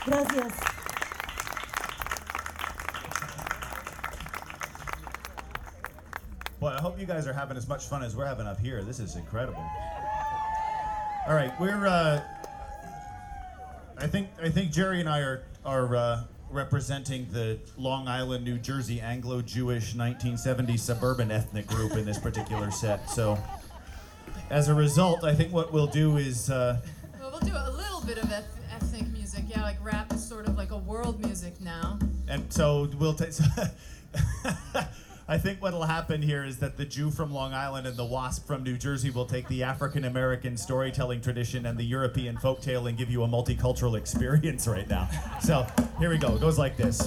Gracias. Boy, I hope you guys are having as much fun as we're having up here. This is incredible. All right, we're. I think Jerry and I are representing the Long Island, New Jersey Anglo-Jewish 1970s suburban ethnic group in this particular set. So, as a result, I think what we'll do is. Well, we'll do a little bit of ethnic music. Yeah, like rap is sort of like a world music now. And so we'll take. I think what'll happen here is that the Jew from Long Island and the Wasp from New Jersey will take the African American storytelling tradition and the European folktale and give you a multicultural experience right now. So here we go. It goes like this.